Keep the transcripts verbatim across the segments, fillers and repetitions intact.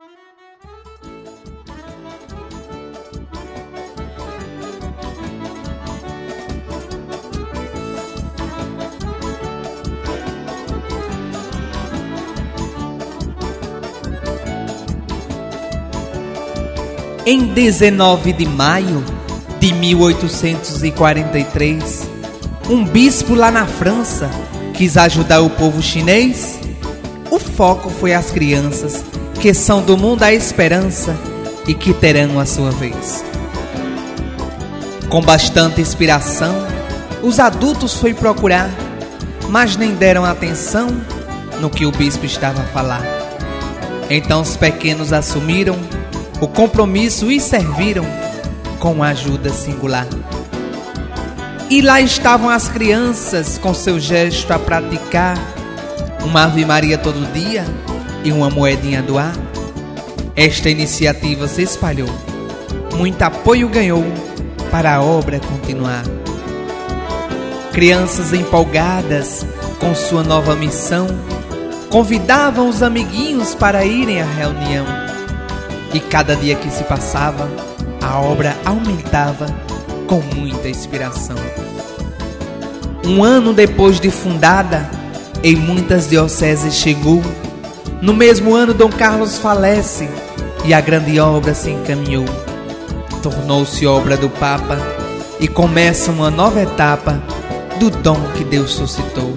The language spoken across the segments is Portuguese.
Em dezenove de maio de mil oitocentos e quarenta e três, um bispo lá na França quis ajudar o povo chinês. O foco foi as crianças, que são do mundo da esperança e que terão a sua vez. Com bastante inspiração, os adultos foi procurar, mas nem deram atenção no que o bispo estava a falar. Então os pequenos assumiram o compromisso e serviram com ajuda singular. E lá estavam as crianças com seu gesto a praticar uma Ave Maria todo dia e uma moedinha do ar. Esta iniciativa se espalhou, muito apoio ganhou para a obra continuar. Crianças empolgadas com sua nova missão convidavam os amiguinhos para irem à reunião. E cada dia que se passava, a obra aumentava com muita inspiração. Um ano depois de fundada, em muitas dioceses chegou. No mesmo ano, Dom Carlos falece e a grande obra se encaminhou. Tornou-se obra do Papa e começa uma nova etapa do dom que Deus suscitou.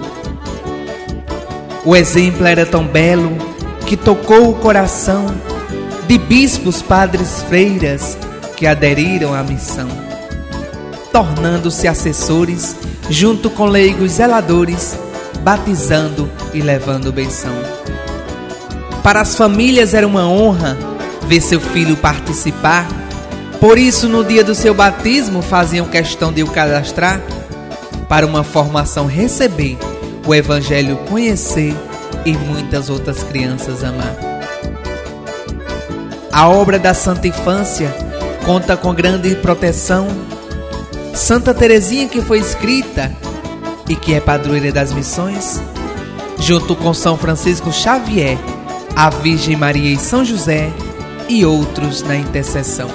O exemplo era tão belo que tocou o coração de bispos, padres, freiras que aderiram à missão, tornando-se assessores junto com leigos zeladores, batizando e levando benção. Para as famílias era uma honra ver seu filho participar, por isso no dia do seu batismo faziam questão de o cadastrar, para uma formação receber, o Evangelho conhecer e muitas outras crianças amar. A obra da Santa Infância conta com grande proteção. Santa Teresinha, que foi escrita e que é padroeira das missões, junto com São Francisco Xavier, a Virgem Maria e São José e outros na intercessão.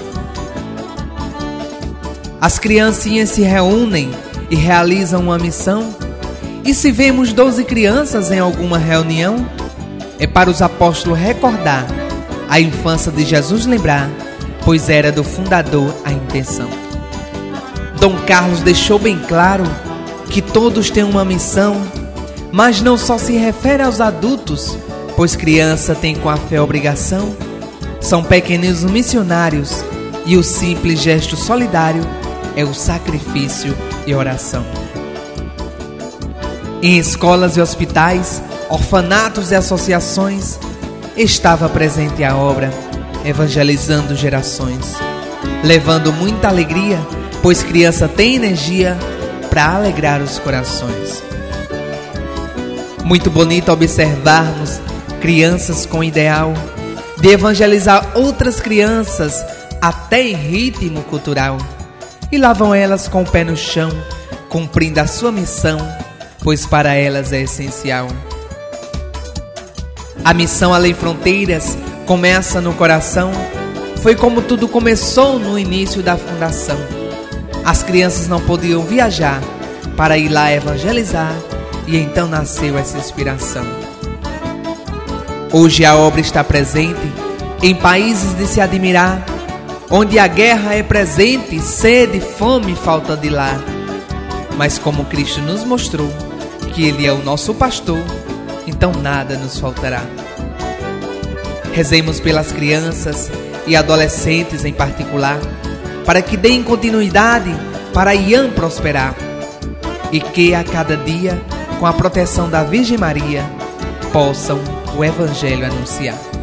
As criancinhas se reúnem e realizam uma missão. E se vemos doze crianças em alguma reunião, é para os apóstolos recordar a infância de Jesus, lembrar, pois era do fundador a intenção. Dom Carlos deixou bem claro que todos têm uma missão, mas não só se refere aos adultos, pois criança tem com a fé obrigação. São pequeninos missionários e o simples gesto solidário é o sacrifício e oração. Em escolas e hospitais, orfanatos e associações, estava presente a obra, evangelizando gerações, levando muita alegria, pois criança tem energia para alegrar os corações. Muito bonito observarmos crianças com ideal de evangelizar outras crianças, até em ritmo cultural. E lá vão elas com o pé no chão, cumprindo a sua missão, pois para elas é essencial. A missão além fronteiras começa no coração. Foi como tudo começou no início da fundação. As crianças não podiam viajar para ir lá evangelizar, e então nasceu essa inspiração. Hoje a obra está presente em países de se admirar, onde a guerra é presente, sede, fome, falta de lar. Mas como Cristo nos mostrou que Ele é o nosso pastor, então nada nos faltará. Rezemos pelas crianças e adolescentes em particular, para que deem continuidade para Ian prosperar, e que a cada dia, com a proteção da Virgem Maria, possam o Evangelho anunciar.